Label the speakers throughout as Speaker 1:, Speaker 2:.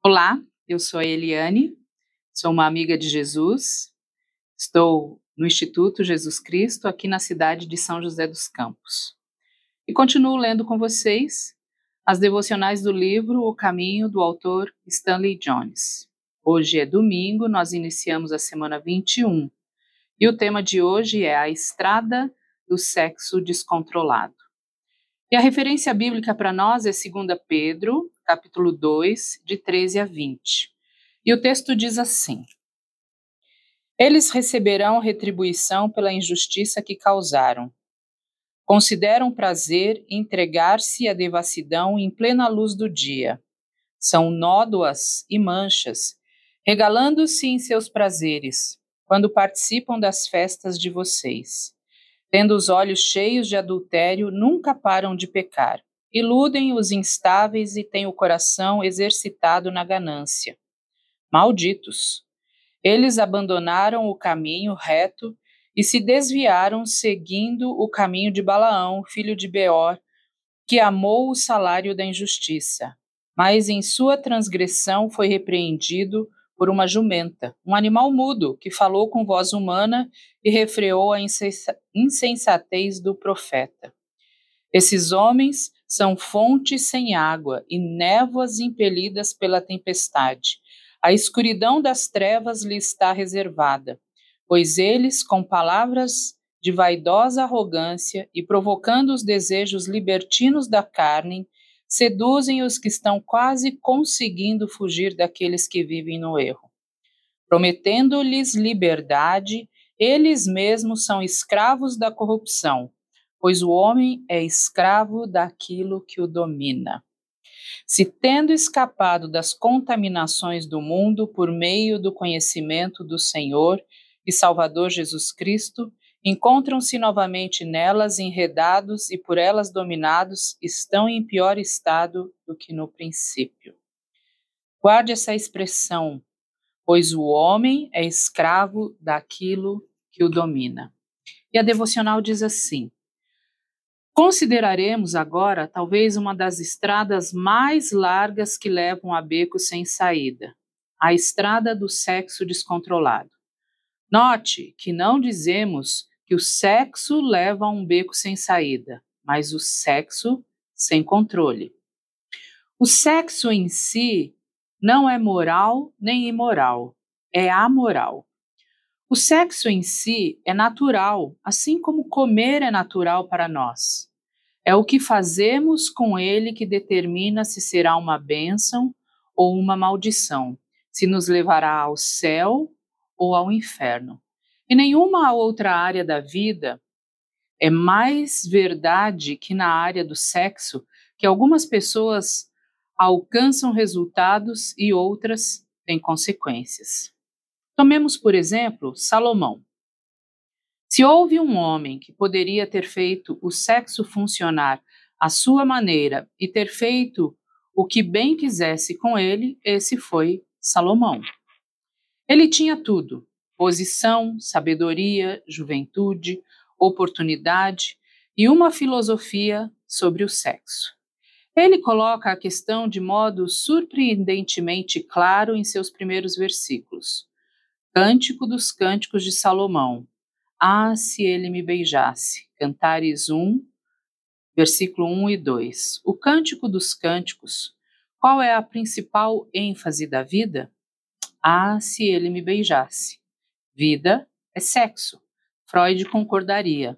Speaker 1: Olá, eu sou a Eliane, sou uma amiga de Jesus, estou no Instituto Jesus Cristo, aqui na cidade de São José dos Campos. E continuo lendo com vocês as devocionais do livro O Caminho, do autor Stanley Jones. Hoje é domingo, nós iniciamos a semana 21 e o tema de hoje é a estrada do sexo descontrolado. E a referência bíblica para nós é 2 Pedro, capítulo 2, de 13 a 20. E o texto diz assim: Eles receberão retribuição pela injustiça que causaram. Consideram prazer entregar-se à devassidão em plena luz do dia. São nódoas e manchas, regalando-se em seus prazeres, quando participam das festas de vocês. Tendo os olhos cheios de adultério, nunca param de pecar. Iludem os instáveis e têm o coração exercitado na ganância. Malditos! Eles abandonaram o caminho reto e se desviaram seguindo o caminho de Balaão, filho de Beor, que amou o salário da injustiça. Mas em sua transgressão foi repreendido por uma jumenta, um animal mudo, que falou com voz humana e refreou a insensatez do profeta. Esses homens são fontes sem água e névoas impelidas pela tempestade. A escuridão das trevas lhe está reservada, pois eles, com palavras de vaidosa arrogância e provocando os desejos libertinos da carne, seduzem os que estão quase conseguindo fugir daqueles que vivem no erro. Prometendo-lhes liberdade, eles mesmos são escravos da corrupção, pois o homem é escravo daquilo que o domina. Se tendo escapado das contaminações do mundo por meio do conhecimento do Senhor e Salvador Jesus Cristo, encontram-se novamente nelas enredados e por elas dominados, estão em pior estado do que no princípio. Guarde essa expressão, pois o homem é escravo daquilo que o domina. E a devocional diz assim: Consideraremos agora talvez uma das estradas mais largas que levam a becos sem saída, a estrada do sexo descontrolado. Note que não dizemos que o sexo leva a um beco sem saída, mas o sexo sem controle. O sexo em si não é moral nem imoral, é amoral. O sexo em si é natural, assim como comer é natural para nós. É o que fazemos com ele que determina se será uma bênção ou uma maldição, se nos levará ao céu ou ao inferno. Em nenhuma outra área da vida é mais verdade que na área do sexo, que algumas pessoas alcançam resultados e outras têm consequências. Tomemos, por exemplo, Salomão. Se houve um homem que poderia ter feito o sexo funcionar à sua maneira e ter feito o que bem quisesse com ele, esse foi Salomão. Ele tinha tudo: posição, sabedoria, juventude, oportunidade e uma filosofia sobre o sexo. Ele coloca a questão de modo surpreendentemente claro em seus primeiros versículos. Cântico dos Cânticos de Salomão. Ah, se ele me beijasse. Cantares 1, versículo 1 e 2. O Cântico dos Cânticos. Qual é a principal ênfase da vida? Ah, se ele me beijasse. Vida é sexo. Freud concordaria.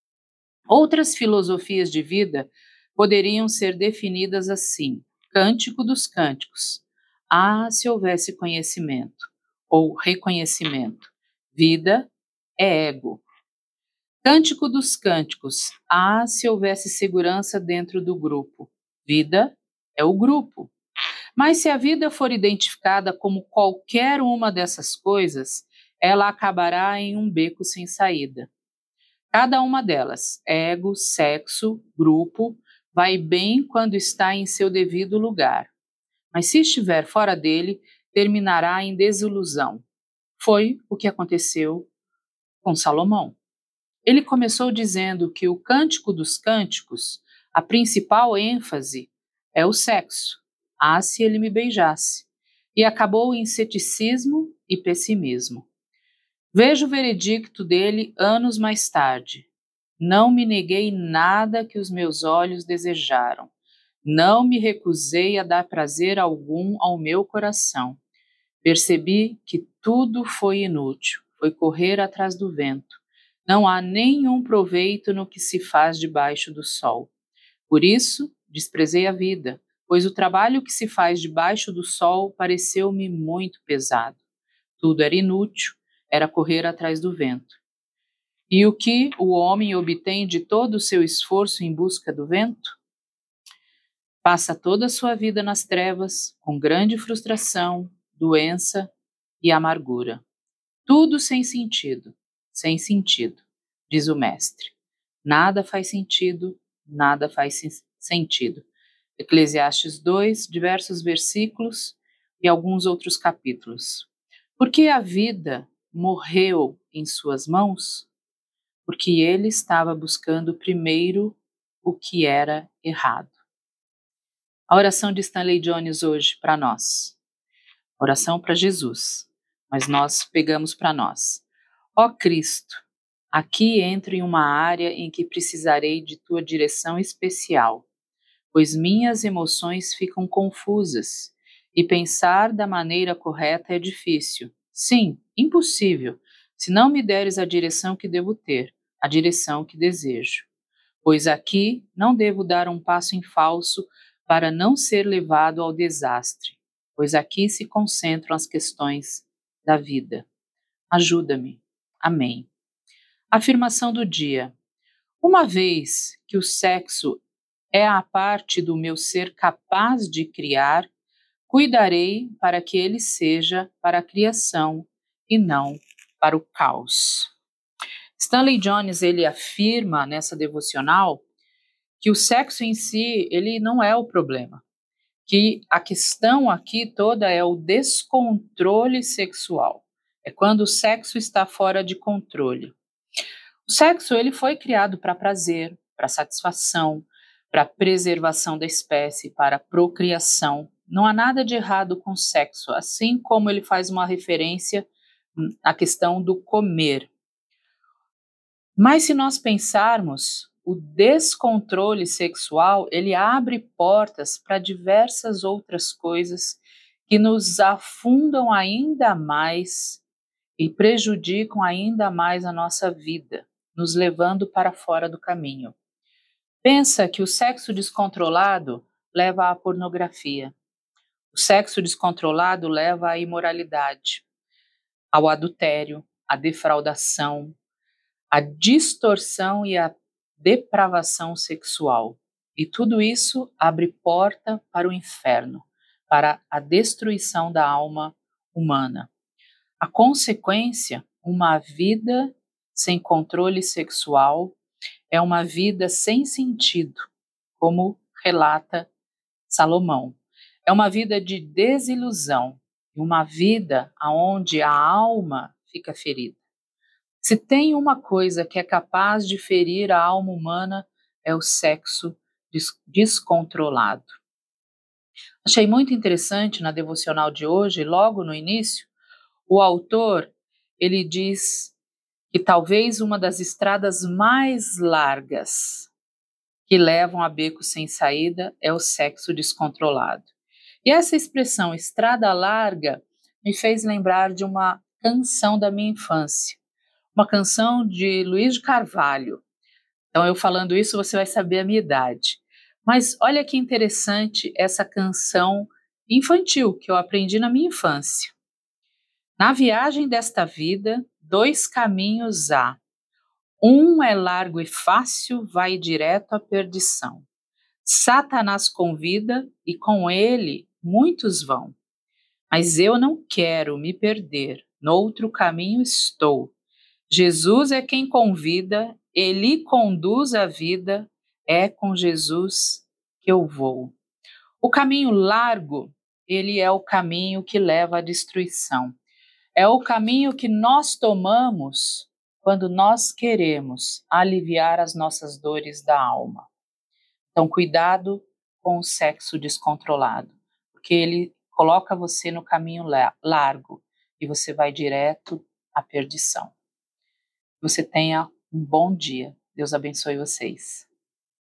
Speaker 1: Outras filosofias de vida poderiam ser definidas assim: Cântico dos Cânticos. Ah, se houvesse conhecimento ou reconhecimento. Vida é ego. Cântico dos Cânticos. Ah, se houvesse segurança dentro do grupo. Vida é o grupo. Mas se a vida for identificada como qualquer uma dessas coisas, ela acabará em um beco sem saída. Cada uma delas, ego, sexo, grupo, vai bem quando está em seu devido lugar. Mas se estiver fora dele, terminará em desilusão. Foi o que aconteceu com Salomão. Ele começou dizendo que o Cântico dos Cânticos, a principal ênfase é o sexo. Ah, se ele me beijasse. e acabou em ceticismo e pessimismo. Vejo o veredicto dele anos mais tarde. Não me neguei nada que os meus olhos desejaram. Não me recusei a dar prazer algum ao meu coração. Percebi que tudo foi inútil, foi correr atrás do vento. Não há nenhum proveito no que se faz debaixo do sol. Por isso, desprezei a vida, pois o trabalho que se faz debaixo do sol pareceu-me muito pesado. Tudo era inútil, era correr atrás do vento. E o que o homem obtém de todo o seu esforço em busca do vento? Passa toda a sua vida nas trevas, com grande frustração, doença e amargura. Tudo sem sentido, diz o mestre. Nada faz sentido, nada faz sentido. Eclesiastes 2, diversos versículos e alguns outros capítulos. Porque a vida morreu em suas mãos? Porque ele estava buscando primeiro o que era errado. A oração de Stanley Jones hoje para nós. Oração para Jesus, mas nós pegamos para nós. Ó Cristo, aqui entro em uma área em que precisarei de tua direção especial, pois minhas emoções ficam confusas e pensar da maneira correta é difícil. Sim, impossível, se não me deres a direção que devo ter, a direção que desejo. Pois aqui não devo dar um passo em falso para não ser levado ao desastre, pois aqui se concentram as questões da vida. Ajuda-me. Amém. Afirmação do dia. Uma vez que o sexo é a parte do meu ser capaz de criar, cuidarei para que ele seja para a criação e não para o caos. Stanley Jones, ele afirma nessa devocional que o sexo em si, ele não é o problema, que a questão aqui toda é o descontrole sexual. É quando o sexo está fora de controle. O sexo, ele foi criado para prazer, para satisfação, para preservação da espécie, para procriação. Não há nada de errado com o sexo, assim como ele faz uma referência à questão do comer. Mas se nós pensarmos, o descontrole sexual, ele abre portas para diversas outras coisas que nos afundam ainda mais e prejudicam ainda mais a nossa vida, nos levando para fora do caminho. Pensa que o sexo descontrolado leva à pornografia. O sexo descontrolado leva à imoralidade, ao adultério, à defraudação, à distorção e à depravação sexual. E tudo isso abre porta para o inferno, para a destruição da alma humana. A consequência, uma vida sem controle sexual, é uma vida sem sentido, como relata Salomão. É uma vida de desilusão, uma vida onde a alma fica ferida. Se tem uma coisa que é capaz de ferir a alma humana, é o sexo descontrolado. Achei muito interessante na devocional de hoje, logo no início, o autor, ele diz que talvez uma das estradas mais largas que levam a becos sem saída é o sexo descontrolado. E essa expressão estrada larga me fez lembrar de uma canção da minha infância, uma canção de Luiz de Carvalho. Então, eu falando isso, você vai saber a minha idade. Mas olha que interessante essa canção infantil que eu aprendi na minha infância. Na viagem desta vida, dois caminhos há. Um é largo e fácil, vai direto à perdição. Satanás convida e com ele muitos vão. Mas eu não quero me perder, noutro caminho estou. Jesus é quem convida, ele conduz a vida, é com Jesus que eu vou. O caminho largo, ele é o caminho que leva à destruição. É o caminho que nós tomamos quando nós queremos aliviar as nossas dores da alma. Então, cuidado com o sexo descontrolado, porque ele coloca você no caminho largo e você vai direto à perdição. Você tenha um bom dia. Deus abençoe vocês.